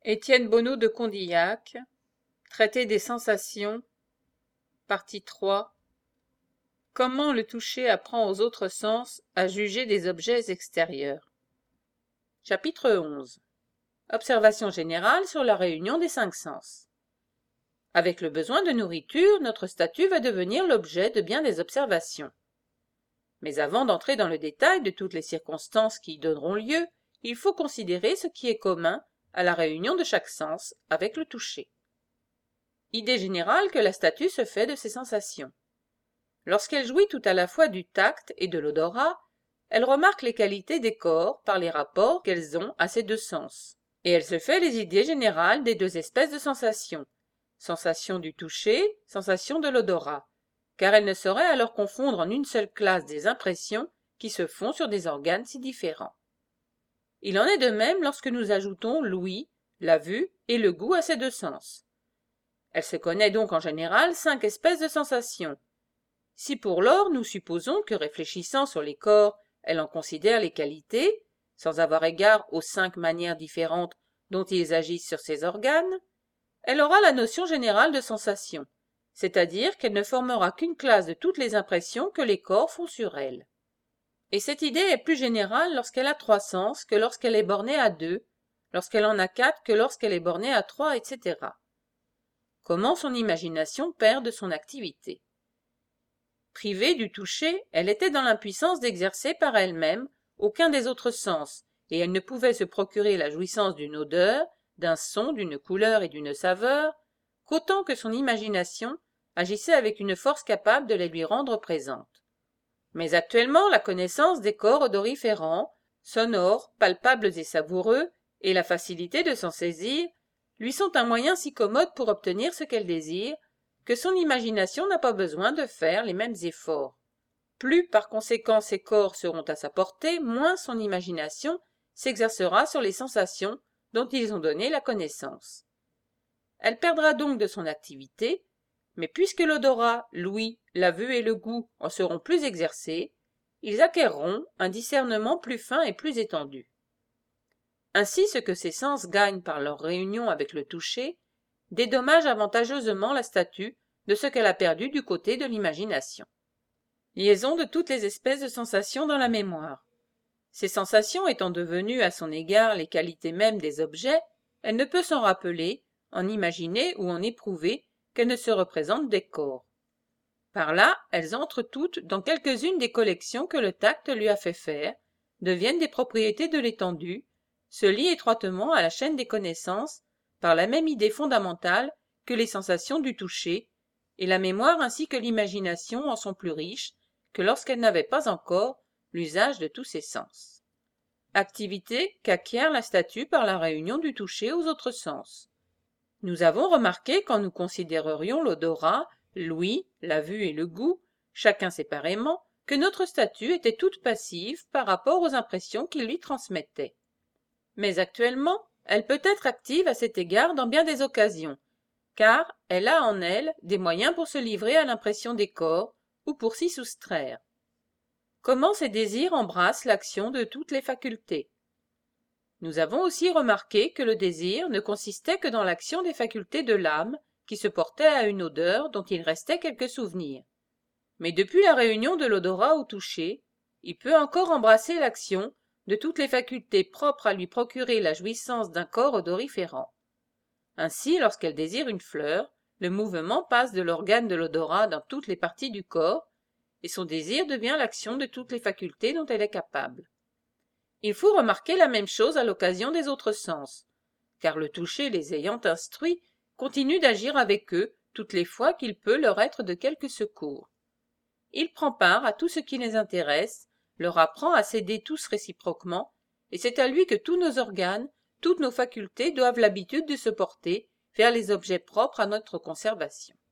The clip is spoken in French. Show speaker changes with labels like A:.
A: Étienne Bonneau de Condillac, Traité des sensations, partie 3. Comment le toucher apprend aux autres sens à juger des objets extérieurs. Chapitre 11. Observation générale sur la réunion des 5 sens. Avec le besoin de nourriture, notre statut va devenir l'objet de bien des observations. Mais avant d'entrer dans le détail de toutes les circonstances qui y donneront lieu, il faut considérer ce qui est commun à la réunion de chaque sens avec le toucher. Idée générale que la statue se fait de ses sensations. Lorsqu'elle jouit tout à la fois du tact et de l'odorat, elle remarque les qualités des corps par les rapports qu'elles ont à ces deux sens. Et elle se fait les idées générales des deux espèces de sensations, sensation du toucher, sensation de l'odorat, car elle ne saurait alors confondre en une seule classe des impressions qui se font sur des organes si différents. Il en est de même lorsque nous ajoutons l'ouïe, la vue et le goût à ces deux sens. Elle se connaît donc en général 5 espèces de sensations. Si pour lors nous supposons que réfléchissant sur les corps, elle en considère les qualités, sans avoir égard aux 5 manières différentes dont ils agissent sur ces organes, elle aura la notion générale de sensation, c'est-à-dire qu'elle ne formera qu'une classe de toutes les impressions que les corps font sur elle. Et cette idée est plus générale lorsqu'elle a 3 sens que lorsqu'elle est bornée à 2, lorsqu'elle en a 4 que lorsqu'elle est bornée à 3, etc. Comment son imagination perd de son activité. Privée du toucher, elle était dans l'impuissance d'exercer par elle-même aucun des autres sens, et elle ne pouvait se procurer la jouissance d'une odeur, d'un son, d'une couleur et d'une saveur, qu'autant que son imagination agissait avec une force capable de les lui rendre présentes. Mais actuellement, la connaissance des corps odoriférants, sonores, palpables et savoureux, et la facilité de s'en saisir, lui sont un moyen si commode pour obtenir ce qu'elle désire, que son imagination n'a pas besoin de faire les mêmes efforts. Plus par conséquent ces corps seront à sa portée, moins son imagination s'exercera sur les sensations dont ils ont donné la connaissance. Elle perdra donc de son activité, mais puisque l'odorat, l'ouïe, la vue et le goût en seront plus exercés, ils acquerront un discernement plus fin et plus étendu. Ainsi, ce que ces sens gagnent par leur réunion avec le toucher dédommage avantageusement la statue de ce qu'elle a perdu du côté de l'imagination. Liaison de toutes les espèces de sensations dans la mémoire. Ces sensations étant devenues à son égard les qualités mêmes des objets, elle ne peut s'en rappeler, en imaginer ou en éprouver qu'elles ne se représentent des corps. Par là, elles entrent toutes dans quelques-unes des collections que le tact lui a fait faire, deviennent des propriétés de l'étendue, se lient étroitement à la chaîne des connaissances par la même idée fondamentale que les sensations du toucher, et la mémoire ainsi que l'imagination en sont plus riches que lorsqu'elles n'avaient pas encore l'usage de tous ces sens. Activité qu'acquiert la statue par la réunion du toucher aux autres sens. Nous avons remarqué quand nous considérerions l'odorat, l'ouïe, la vue et le goût, chacun séparément, que notre statue était toute passive par rapport aux impressions qu'il lui transmettait. Mais actuellement, elle peut être active à cet égard dans bien des occasions, car elle a en elle des moyens pour se livrer à l'impression des corps ou pour s'y soustraire. Comment ces désirs embrassent l'action de toutes les facultés? Nous avons aussi remarqué que le désir ne consistait que dans l'action des facultés de l'âme qui se portaient à une odeur dont il restait quelques souvenirs. Mais depuis la réunion de l'odorat au toucher, il peut encore embrasser l'action de toutes les facultés propres à lui procurer la jouissance d'un corps odoriférant. Ainsi, lorsqu'elle désire une fleur, le mouvement passe de l'organe de l'odorat dans toutes les parties du corps, et son désir devient l'action de toutes les facultés dont elle est capable. Il faut remarquer la même chose à l'occasion des autres sens, car le toucher les ayant instruits continue d'agir avec eux toutes les fois qu'il peut leur être de quelque secours. Il prend part à tout ce qui les intéresse, leur apprend à s'aider tous réciproquement, et c'est à lui que tous nos organes, toutes nos facultés doivent l'habitude de se porter vers les objets propres à notre conservation.